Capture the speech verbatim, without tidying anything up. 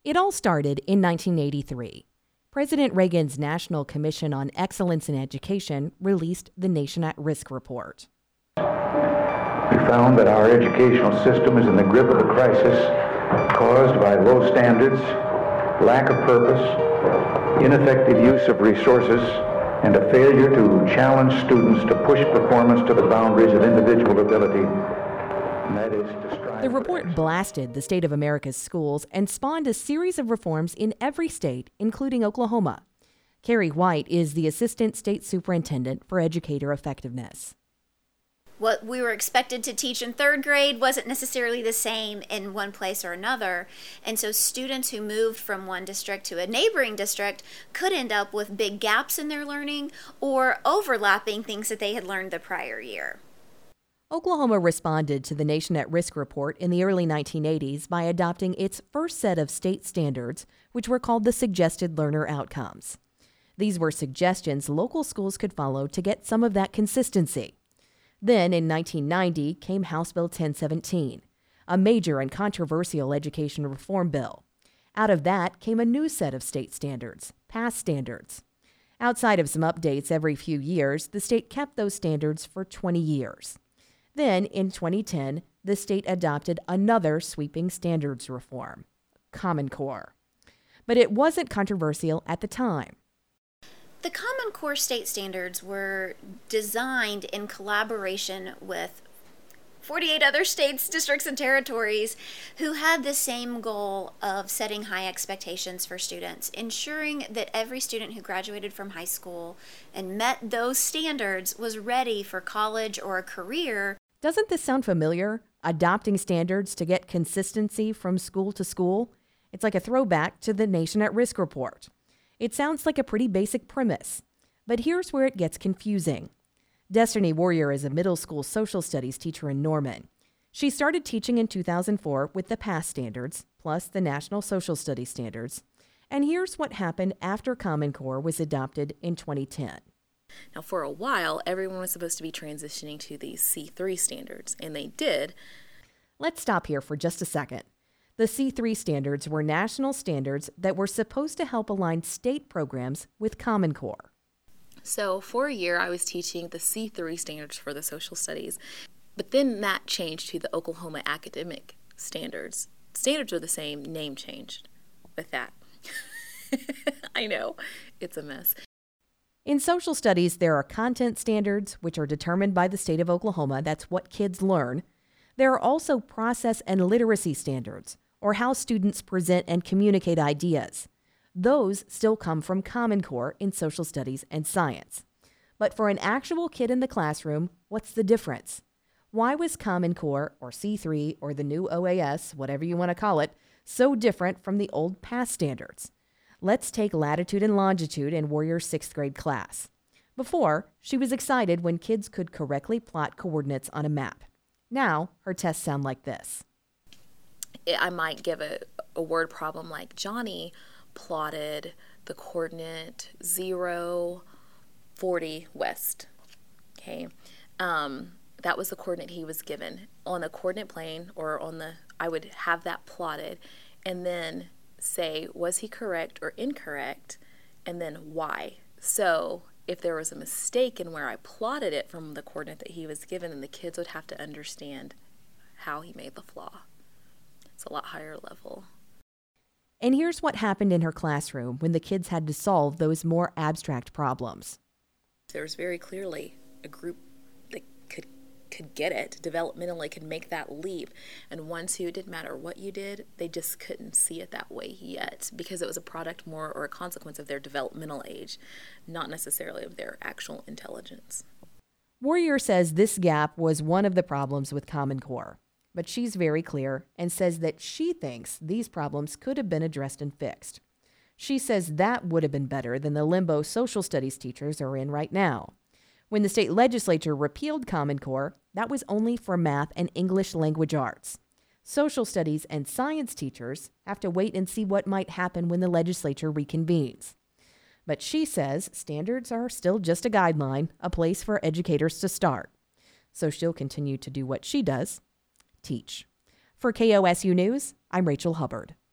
It all started in nineteen eighty-three. President Reagan's National Commission on Excellence in Education released the Nation at Risk report. We found that our educational system is in the grip of a crisis caused by low standards, lack of purpose, ineffective use of resources, and a failure to challenge students to push performance to the boundaries of individual ability. And that is to strive. The report blasted the state of America's schools and spawned a series of reforms in every state, including Oklahoma. Carrie White is the Assistant State Superintendent for Educator Effectiveness. What we were expected to teach in third grade wasn't necessarily the same in one place or another. And so students who moved from one district to a neighboring district could end up with big gaps in their learning or overlapping things that they had learned the prior year. Oklahoma responded to the Nation at Risk report in the early nineteen eighties by adopting its first set of state standards, which were called the Suggested Learner Outcomes. These were suggestions local schools could follow to get some of that consistency. Then, in nineteen ninety, came House Bill ten seventeen, a major and controversial education reform bill. Out of that came a new set of state standards, PASS standards. Outside of some updates every few years, the state kept those standards for twenty years. Then, in twenty ten, the state adopted another sweeping standards reform, Common Core. But it wasn't controversial at the time. The Common Core state standards were designed in collaboration with forty-eight other states, districts, and territories who had the same goal of setting high expectations for students, ensuring that every student who graduated from high school and met those standards was ready for college or a career. Doesn't this sound familiar? Adopting standards to get consistency from school to school? It's like a throwback to the Nation at Risk report. It sounds like a pretty basic premise, but here's where it gets confusing. Destiny Warrior is a middle school social studies teacher in Norman. She started teaching in two thousand four with the PASS standards, plus the National Social Studies standards. And here's what happened after Common Core was adopted in twenty ten. Now, for a while, everyone was supposed to be transitioning to these C three standards, and they did. Let's stop here for just a second. The C three standards were national standards that were supposed to help align state programs with Common Core. So for a year, I was teaching the C three standards for the social studies, but then that changed to the Oklahoma academic standards. Standards are the same, name changed with that. I know, it's a mess. In social studies, there are content standards, which are determined by the state of Oklahoma. That's what kids learn. There are also process and literacy standards, or how students present and communicate ideas. Those still come from Common Core in social studies and science. But for an actual kid in the classroom, what's the difference? Why was Common Core, or C three, or the new O A S, whatever you want to call it, so different from the old PASS standards? Let's take latitude and longitude in Warrior's sixth grade class. Before, she was excited when kids could correctly plot coordinates on a map. Now, her tests sound like this. I might give a, a word problem like Johnny plotted the coordinate zero, forty west. Okay. Um, that was the coordinate he was given. On the coordinate plane, or on the, I would have that plotted and then say, was he correct or incorrect, and then why. So if there was a mistake in where I plotted it from the coordinate that he was given, then the kids would have to understand how he made the flaw. It's a lot higher level. And here's what happened in her classroom when the kids had to solve those more abstract problems. There was very clearly a group that could could get it, developmentally could make that leap, and ones who, it didn't matter what you did, they just couldn't see it that way yet, because it was a product more or a consequence of their developmental age, not necessarily of their actual intelligence. Warrior says this gap was one of the problems with Common Core, but she's very clear and says that she thinks these problems could have been addressed and fixed. She says that would have been better than the limbo social studies teachers are in right now. When the state legislature repealed Common Core, that was only for math and English language arts. Social studies and science teachers have to wait and see what might happen when the legislature reconvenes. But she says standards are still just a guideline, a place for educators to start. So she'll continue to do what she does, teach. For K O S U News, I'm Rachel Hubbard.